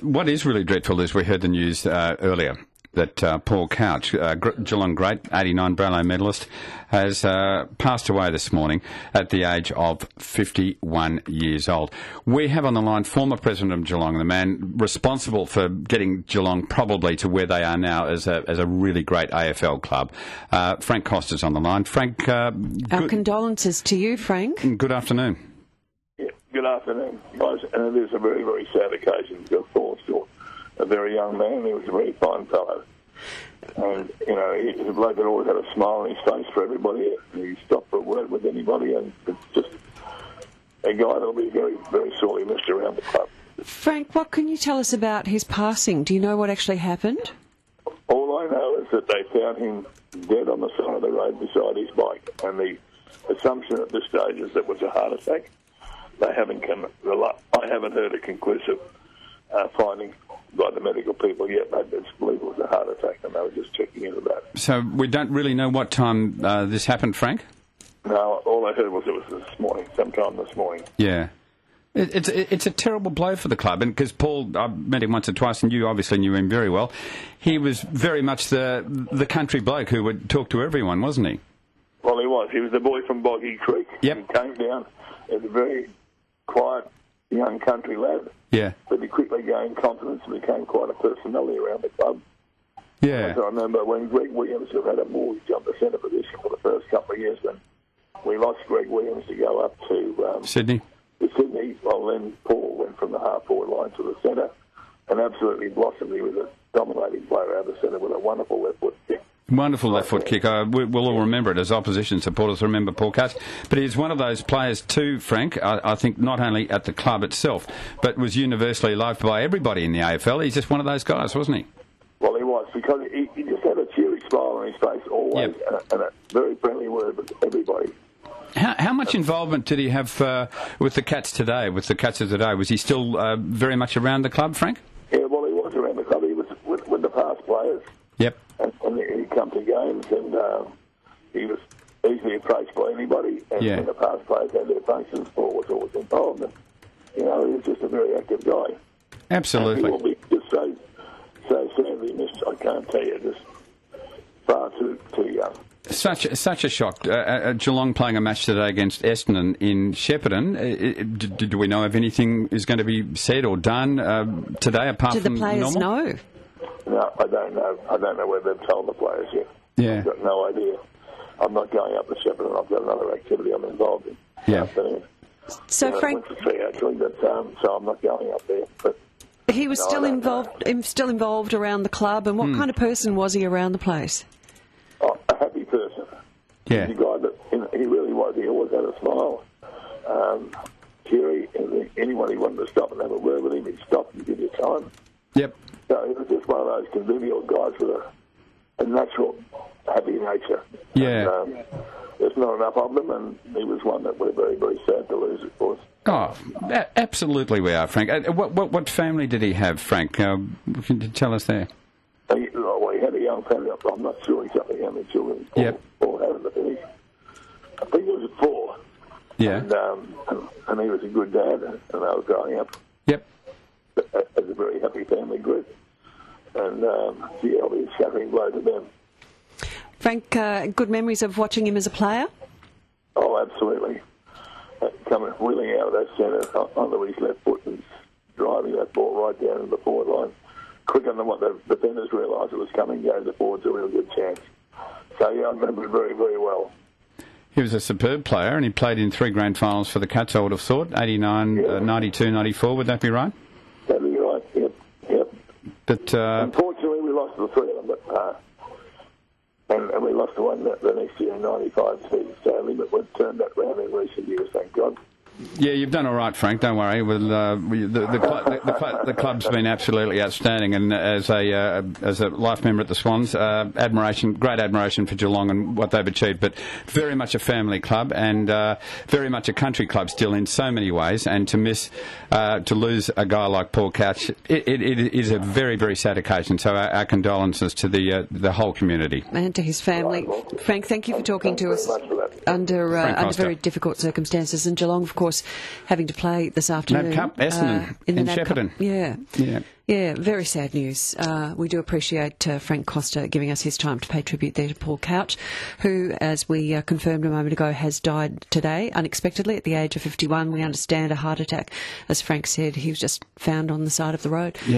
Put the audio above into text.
what is really dreadful is we heard the news earlier that Paul Couch, Geelong great, 89 Brownlow medalist, has passed away this morning at the age of 51 years old. We have on the line former president of Geelong, the man responsible for getting Geelong probably to where they are now as a really great AFL club. Frank Costa's on the line. Frank, our condolences to you, Frank. Good afternoon. Yeah, good afternoon, guys. And it is a very, very sad occasion because Paul's still a very young man. He was a very fine fellow. And, you know, he's a bloke that always had a smile on his face for everybody. He stopped for a word with anybody, and it's just a guy that'll be very, very sorely missed around the club. Frank, what can you tell us about his passing? Do you know what actually happened? All I know is that they found him dead on the side of the road beside his bike, and the assumption at this stage is that it was a heart attack. I haven't heard a conclusive finding by the medical people yet. They just believe it was a heart attack, and they were just checking into that. So we don't really know what time this happened, Frank? No, all I heard was it was this morning, sometime this morning. Yeah. It's a terrible blow for the club, and because Paul, I met him once or twice, and you obviously knew him very well. He was very much the country bloke who would talk to everyone, wasn't he? Well, he was. He was the boy from Boggy Creek. Yep. He came down as a very quiet young country lad. Yeah. But he quickly gained confidence and became quite a personality around the club. Yeah. I remember when Greg Williams had a mortgage on the centre position for the first couple of years when we lost Greg Williams to go up to Sydney. To Sydney. Well, then Paul went from the half-forward line to the centre and absolutely blossomed. He was a dominating player out of the centre with a wonderful left-foot kick. Wonderful left-foot kick. We'll all remember it as opposition supporters remember Paul Couch. But he's one of those players too, Frank, I think not only at the club itself, but was universally loved by everybody in the AFL. He's just one of those guys, wasn't he? Well, he was, because he just had a cheery smile on his face always, yep. and a very friendly word with everybody. How much involvement did he have with the Cats today, with the Cats of today? Was he still very much around the club, Frank? Yeah, well, he was around the club. He was with the past players. Yep. And he'd come to games, and he was easily approached by anybody. And when the past players had their functions, Paul was always involved. And, you know, he was just a very active guy. Absolutely. And he will be just so sadly missed, I can't tell you, just far too young. Such a shock. Geelong playing a match today against Essendon in Shepparton. Do we know if anything is going to be said or done today apart from normal? Do the players know? No, I don't know. I don't know whether they've told the players yet. Yeah. I've got no idea. I'm not going up to Shepparton. I've got another activity I'm involved in. Yeah. So Frank, I went to see actually, but so I'm not going up there. But he was still involved around the club. And what kind of person was he around the place? Oh, a happy person. Yeah. He's a guy that he really was. He always had a smile. Cheery. Anyone he wanted to stop and have a word with him, he'd stop and give you time. Yep. So he was just one of those convivial guys with a natural happy nature. Yeah. And, there's not enough of them, and he was one that we're very, very sad to lose, of course. Oh, absolutely we are, Frank. What family did he have, Frank? Can you tell us there? He had a young family. I'm not sure exactly how many children Paul had in the finish. I think it was 4. Yeah. And he was a good dad, and they were growing up. Yep. As a very happy family group. And, I'll be a shattering blow to them. Frank, good memories of watching him as a player? Oh, absolutely. Coming, wheeling out of that centre onto his left foot and driving that ball right down to the forward line. Quicker than what the defenders realised it was coming, gave the forwards a real good chance. So, I remember it very, very well. He was a superb player, and he played in 3 grand finals for the Cats, I would have thought, 89, 92, 94, would that be right? That'd be right, yep. But unfortunately, we lost the 3 of them, but... And we lost the one the next year in 95 to Stanley, but we've turned that round in recent years, thank God. Yeah, you've done all right, Frank. Don't worry. The club's been absolutely outstanding, and as a life member at the Swans, great admiration for Geelong and what they've achieved. But very much a family club, and very much a country club still in so many ways. And to lose a guy like Paul Couch, it is a very, very sad occasion. So our condolences to the whole community and to his family. Frank, thank you for talking to us under very difficult circumstances. And Geelong, of course, course, having to play this afternoon. NAB Cup, Essendon in the in NAB Cup. Shepparton. Yeah. Yeah, very sad news. We do appreciate Frank Costa giving us his time to pay tribute there to Paul Couch, who, as we confirmed a moment ago, has died today unexpectedly at the age of 51. We understand a heart attack. As Frank said, he was just found on the side of the road.